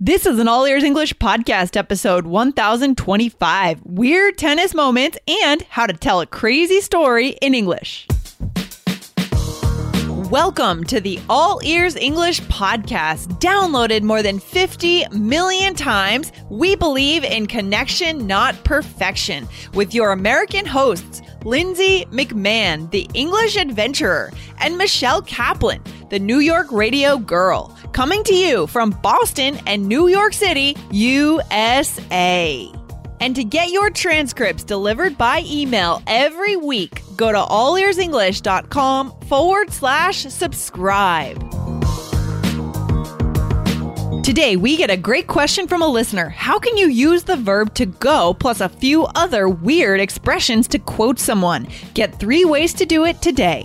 This is an All Ears English podcast episode 1025, weird tennis moments and how to tell a crazy story in English. Welcome to the All Ears English podcast, downloaded more than 50 million times. We believe in connection, not perfection, with your American hosts, Lindsay McMahon, the English adventurer, and Michelle Kaplan, the New York radio girl, coming to you from Boston and New York City, USA. And to get your transcripts delivered by email every week, go to allearsenglish.com/subscribe. Today, we get a great question from a listener. How can you use the verb to go plus a few other weird expressions to quote someone? Get 3 ways to do it today.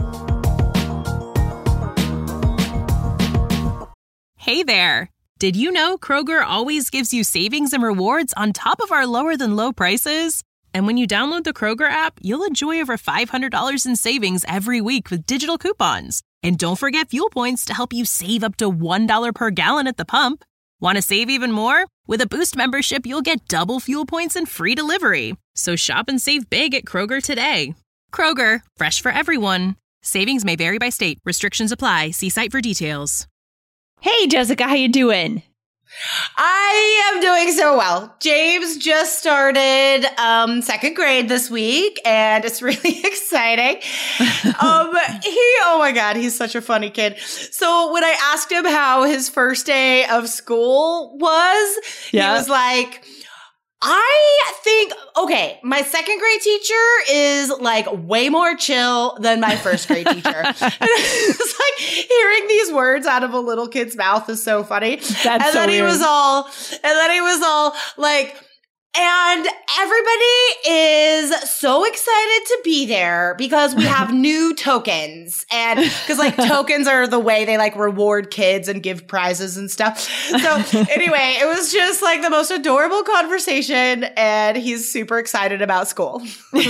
Hey there! Did you know Kroger always gives you savings and rewards on top of our lower than low prices? And when you download the Kroger app, you'll enjoy over $500 in savings every week with digital coupons. And don't forget fuel points to help you save up to $1 per gallon at the pump. Want to save even more? With a Boost membership, you'll get double fuel points and free delivery. So shop and save big at Kroger today. Kroger, fresh for everyone. Savings may vary by state. Restrictions apply. See site for details. Hey, Jessica, how you doing? I am doing so well. James just started second grade this week, and it's really exciting. Oh my God, he's such a funny kid. So when I asked him how his first day of school was, he was like, I think, okay, my second grade teacher is like way more chill than my first grade teacher. And it's like hearing these words out of a little kid's mouth is so funny. That's so weird. He was all like, and everybody is so excited to be there because we have new tokens. And because like tokens are the way they like reward kids and give prizes and stuff. So anyway, it was just like the most adorable conversation, and he's super excited about school.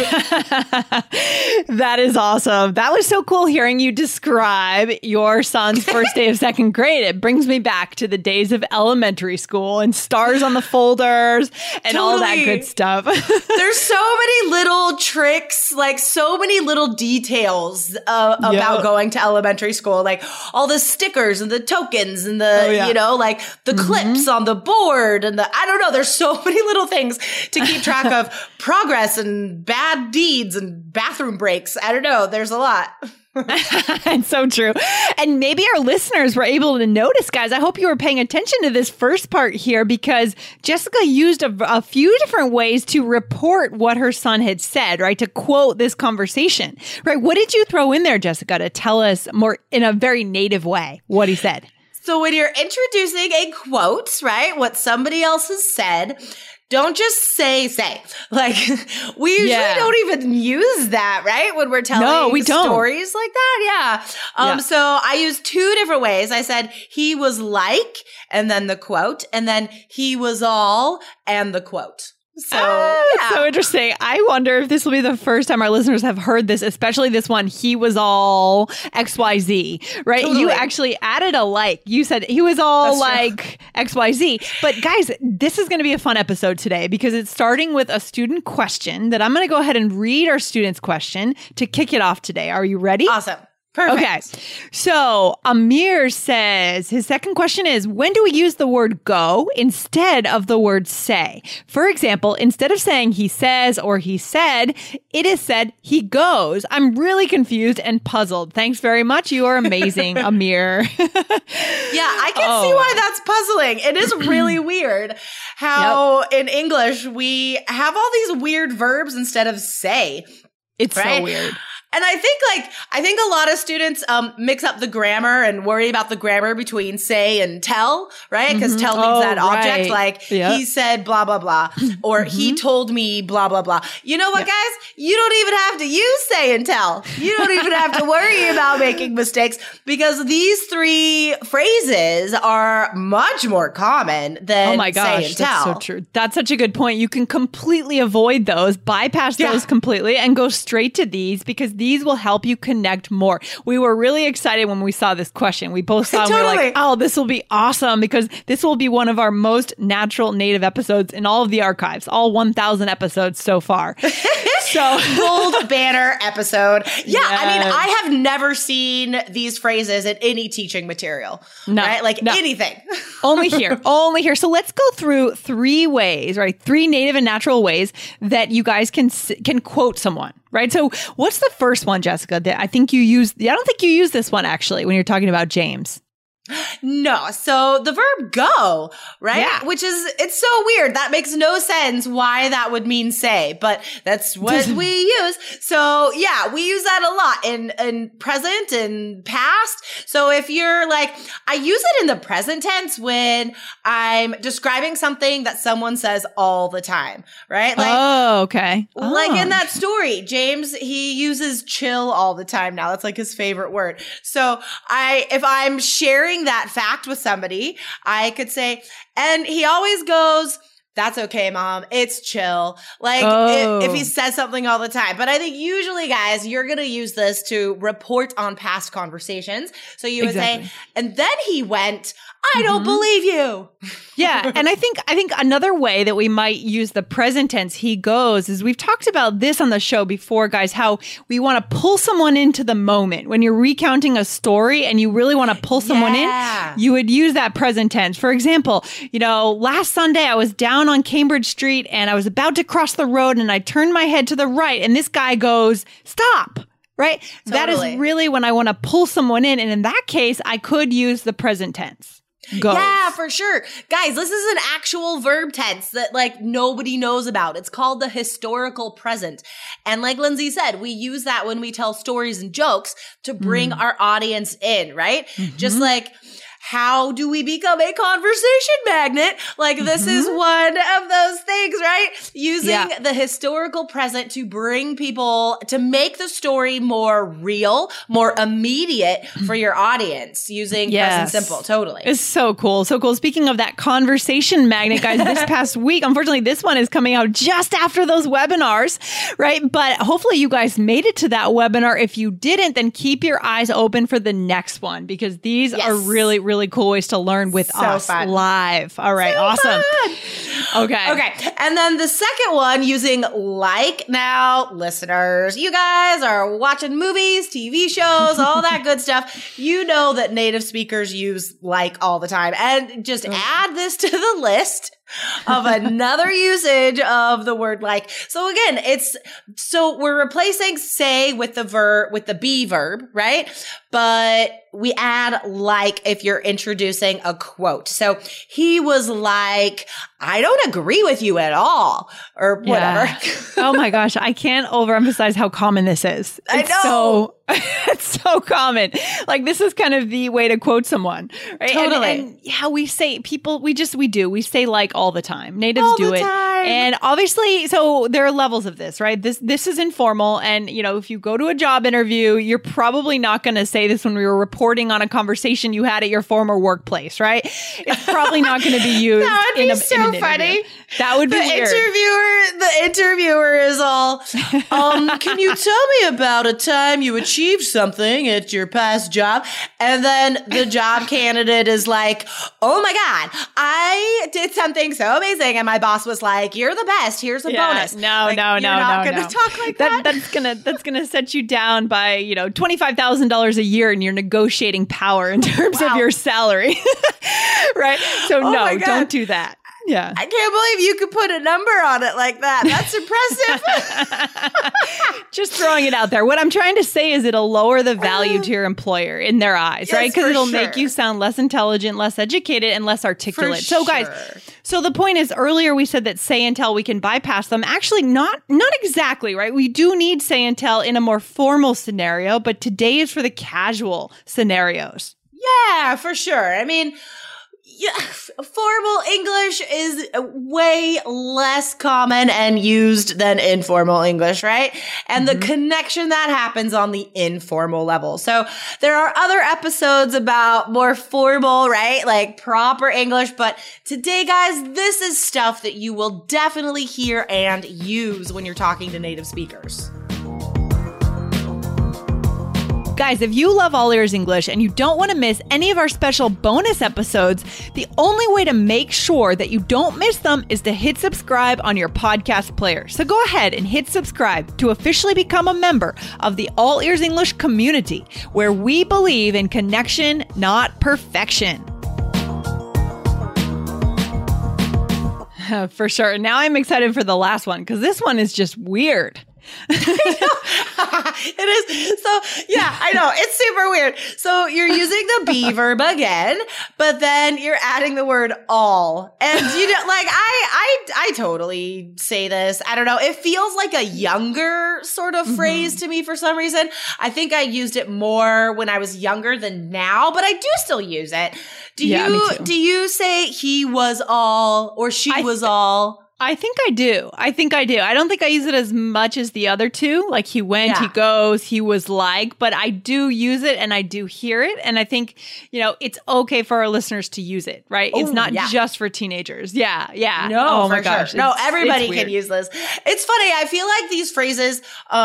That is awesome. That was so cool hearing you describe your son's first day of second grade. It brings me back to the days of elementary school and stars on the folders and all that good stuff. There's so many little tricks, like so many little details about going to elementary school, like all the stickers and the tokens and the, you know, like the clips on the board and I don't know, there's so many little things to keep track of progress and bad deeds and bathroom breaks. I don't know. There's a lot. It's so true. And maybe our listeners were able to notice, guys. I hope you were paying attention to this first part here, because Jessica used a few different ways to report what her son had said, right? To quote this conversation, right? What did you throw in there, Jessica, to tell us more in a very native way what he said? So when you're introducing a quote, right, what somebody else has said, don't just say. Like, we usually don't even use that, right? When we're telling stories like that. Yeah. So I used 2 different ways. I said, he was like, and then the quote, and then he was all, and the quote. So, so interesting. I wonder if this will be the first time our listeners have heard this, especially this one, he was all XYZ, right? Totally. You actually added a like. You said he was all like XYZ. But guys, this is going to be a fun episode today because it's starting with a student question that I'm going to go ahead and read our student's question to kick it off today. Are you ready? Awesome. Perfect. Okay. So Amir says his second question is, when do we use the word go instead of the word say? For example, instead of saying he says or he said, it is said he goes. I'm really confused and puzzled. Thanks very much. You are amazing, Amir. Yeah, I can see why that's puzzling. It is really weird how in English we have all these weird verbs instead of say. It's so weird. And I think a lot of students mix up the grammar and worry about the grammar between say and tell, right? Because tell means that object, like he said blah, blah, blah, or he told me blah, blah, blah. You know what, guys? You don't even have to use say and tell. You don't even have to worry about making mistakes because these 3 phrases are much more common than say and tell. That's so true. That's such a good point. You can completely avoid those, bypass those completely, and go straight to these because these will help you connect more. We were really excited when we saw this question. We both saw it and we were like, oh, this will be awesome because this will be one of our most natural native episodes in all of the archives, all 1,000 episodes so far. So gold banner episode. Yeah. Yes. I mean, I have never seen these phrases in any teaching material, right? Like anything. Only here. So let's go through 3 ways, right? 3 native and natural ways that you guys can quote someone, right? So what's the first one, Jessica, that I think you used? I don't think you used this one actually when you're talking about James. No. So the verb go, right? Yeah. Which is, it's so weird. That makes no sense why that would mean say, but that's what we use. So yeah, we use that a lot in present and past. So if you're like, I use it in the present tense when I'm describing something that someone says all the time, right? Like, oh, okay. Like in that story, James, he uses chill all the time now. That's like his favorite word. So if I'm sharing that fact with somebody, I could say, and he always goes, that's okay, Mom. It's chill. Like if he says something all the time. But I think usually, guys, you're going to use this to report on past conversations. So you would say, and then he went, I don't believe you. Yeah. And I think another way that we might use the present tense he goes is we've talked about this on the show before, guys, how we want to pull someone into the moment. When you're recounting a story and you really want to pull someone in, you would use that present tense. For example, last Sunday I was down on Cambridge Street and I was about to cross the road and I turned my head to the right and this guy goes, stop. Right? Totally. That is really when I want to pull someone in. And in that case, I could use the present tense. Goes. Yeah, for sure. Guys, this is an actual verb tense that like nobody knows about. It's called the historical present. And like Lindsay said, we use that when we tell stories and jokes to bring our audience in, right? Just like, how do we become a conversation magnet? Like this is one of those things, right? Using the historical present to bring people, to make the story more real, more immediate for your audience using present simple. Totally. It's so cool. So cool. Speaking of that conversation magnet, guys, this past week, unfortunately, this one is coming out just after those webinars, right? But hopefully you guys made it to that webinar. If you didn't, then keep your eyes open for the next one because these are really, really cool ways to learn with us live. All right. Awesome. Okay. And then the second one using like. Now, listeners, you guys are watching movies, TV shows, all that good stuff. You know that native speakers use like all the time. And just add this to the list of another usage of the word like. So again, we're replacing say with the be verb, right? But we add like if you're introducing a quote. So he was like, I don't agree with you at all, or whatever. Yeah. Oh my gosh. I can't overemphasize how common this is. I know. It's so common. Like this is kind of the way to quote someone, right? Totally. And how we say we say like all the time. Natives do it. And obviously, so there are levels of this, right? This is informal. And if you go to a job interview, you're probably not going to say this when we were reporting on a conversation you had at your former workplace, right? It's probably not going to be used. That would be so funny. That would be weird. The interviewer is all, can you tell me about a time you achieved something at your past job? And then the job candidate is like, oh my God, I did something so amazing. And my boss was like, you're the best. Here's a bonus. No. You're not going to talk like that. That's gonna set you down by $25,000 a year in your negotiating power in terms of your salary, right? So don't do that. Yeah. I can't believe you could put a number on it like that. That's impressive. Just throwing it out there. What I'm trying to say is it'll lower the value to your employer in their eyes, right? Because it'll make you sound less intelligent, less educated, and less articulate. So guys, so the point is earlier we said that say and tell, we can bypass them. Actually, not exactly, right? We do need say and tell in a more formal scenario, but today is for the casual scenarios. Yeah, for sure. I mean, formal English is way less common and used than informal English, right? And the connection that happens on the informal level. So there are other episodes about more formal, right? Like proper English. But today, guys, this is stuff that you will definitely hear and use when you're talking to native speakers. Guys, if you love All Ears English and you don't want to miss any of our special bonus episodes, the only way to make sure that you don't miss them is to hit subscribe on your podcast player. So go ahead and hit subscribe to officially become a member of the All Ears English community, where we believe in connection, not perfection. For sure. Now I'm excited for the last one because this one is just weird. It is. So, yeah, I know. It's super weird. So you're using the be verb again, but then you're adding the word all. And, I totally say this. I don't know. It feels like a younger sort of phrase to me for some reason. I think I used it more when I was younger than now, but I do still use it. Do you say he was all or she was all? I think I do. I don't think I use it as much as the other two. Like he went, he goes, he was like, but I do use it and I do hear it. And I think, it's okay for our listeners to use it, right? It's not just for teenagers. Yeah. Yeah. No, oh my gosh. Sure. No, everybody can use this. It's funny. I feel like these phrases,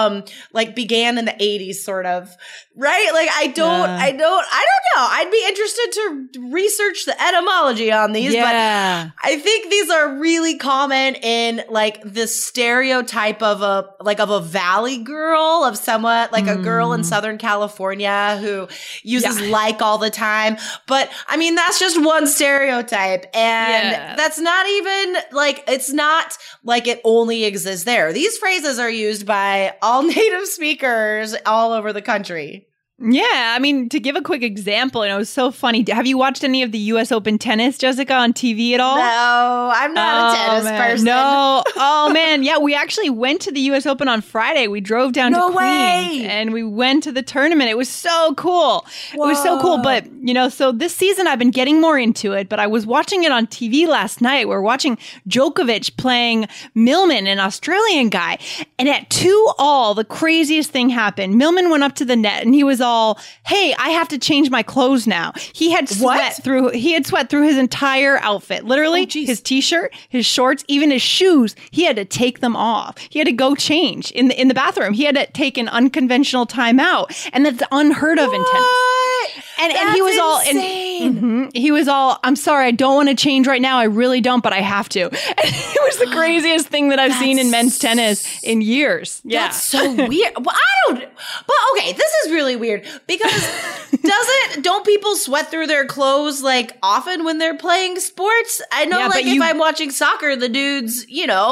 began in the 80s sort of, right? Like I don't know. I'd be interested to research the etymology on these, but I think these are really common in like the stereotype of a valley girl, of somewhat like a girl in Southern California who uses like all the time. But I mean, that's just one stereotype. And that's not even like, it's not like it only exists there. These phrases are used by all native speakers all over the country. Yeah, I mean, to give a quick example, it was so funny. Have you watched any of the U.S. Open tennis, Jessica, on TV at all? No, I'm not a tennis person. No. Oh, man. Yeah, we actually went to the U.S. Open on Friday. We drove down to Queens and we went to the tournament. It was so cool. Whoa. It was so cool. But, so this season I've been getting more into it, but I was watching it on TV last night. We're watching Djokovic playing Millman, an Australian guy. And at 2-2, the craziest thing happened. Millman went up to the net and he was all, hey, I have to change my clothes now. He had sweat through his entire outfit. Literally, his t-shirt, his shorts, even his shoes. He had to take them off. He had to go change in the bathroom. He had to take an unconventional time out. And that's unheard of in tennis. And he was insane. He was all, I'm sorry, I don't want to change right now. I really don't, but I have to. And it was the craziest thing that I've seen in men's tennis in years. Yeah. That's so weird. Well, but okay, this is really weird because don't people sweat through their clothes like often when they're playing sports? I know if I'm watching soccer, the dudes,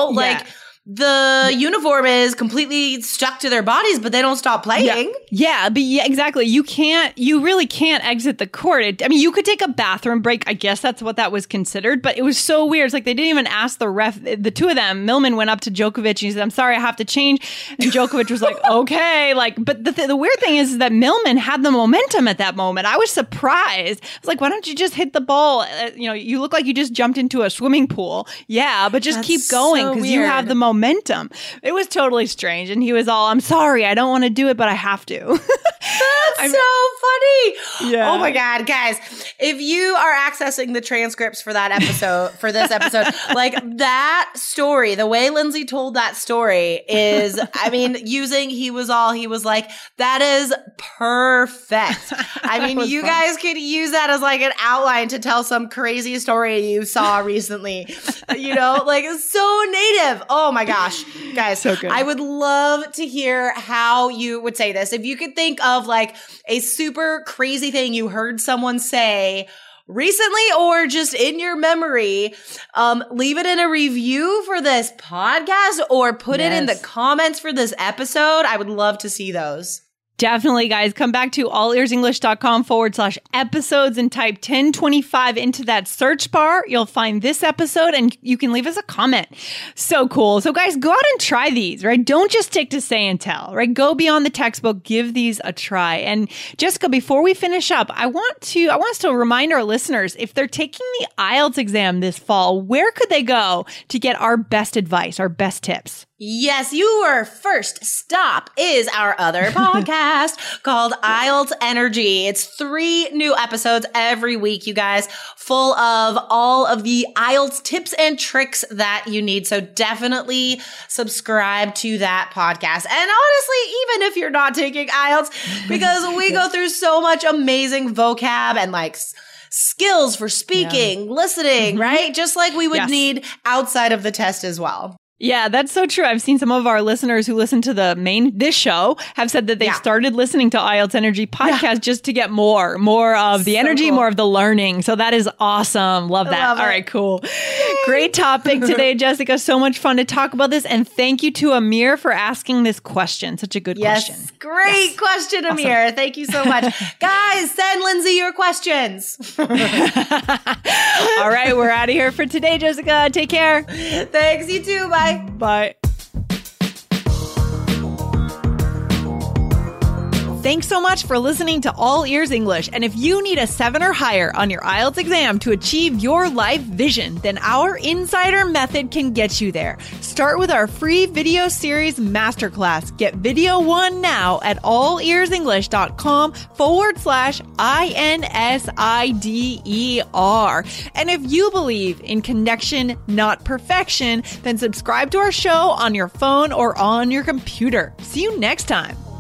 the uniform is completely stuck to their bodies, but they don't stop playing. Exactly. You really can't exit the court. You could take a bathroom break. I guess that's what that was considered, but it was so weird. It's like they didn't even ask the ref. The two of them, Millman went up to Djokovic and he said, I'm sorry, I have to change. And Djokovic was like, okay. But the weird thing is that Millman had the momentum at that moment. I was surprised. I was like, why don't you just hit the ball? You look like you just jumped into a swimming pool. Yeah, but just keep going because you have the momentum. It was totally strange. And he was all, I'm sorry, I don't want to do it, but I have to. That's so funny. Yeah. Oh my God, guys. If you are accessing the transcripts for that episode, for this episode, like that story, the way Lindsay told that story is, using he was like, that is perfect. You guys could use that as like an outline to tell some crazy story you saw recently. It's so native. Oh my gosh, guys. So good. I would love to hear how you would say this. If you could think of like a super crazy thing you heard someone say recently or just in your memory, leave it in a review for this podcast or put it in the comments for this episode. I would love to see those. Definitely, guys. Come back to allearsenglish.com/episodes and type 1025 into that search bar. You'll find this episode and you can leave us a comment. So cool. So guys, go out and try these, right? Don't just stick to say and tell, right? Go beyond the textbook. Give these a try. And Jessica, before we finish up, I want us to remind our listeners, if they're taking the IELTS exam this fall, where could they go to get our best advice, our best tips? Yes, your first stop is our other podcast called IELTS Energy. It's 3 new episodes every week, you guys, full of all of the IELTS tips and tricks that you need. So definitely subscribe to that podcast. And honestly, even if you're not taking IELTS, because we go through so much amazing vocab and like skills for speaking, listening, right? Just like we would need outside of the test as well. Yeah, that's so true. I've seen some of our listeners who listen to this show have said that they've started listening to IELTS Energy podcast just to get more of the energy, more of the learning. So that is awesome. Love that. All right, cool. Great topic today, Jessica. So much fun to talk about this. And thank you to Amir for asking this question. Such a good question. Great question, Amir. Awesome. Thank you so much. Guys, send Lindsay your questions. All right, we're out of here for today, Jessica. Take care. Thanks, you too. Bye. Bye. Thanks so much for listening to All Ears English. And if you need a 7 or higher on your IELTS exam to achieve your life vision, then our Insider Method can get you there. Start with our free video series masterclass. Get video 1 now at allearsenglish.com/INSIDER. And if you believe in connection, not perfection, then subscribe to our show on your phone or on your computer. See you next time.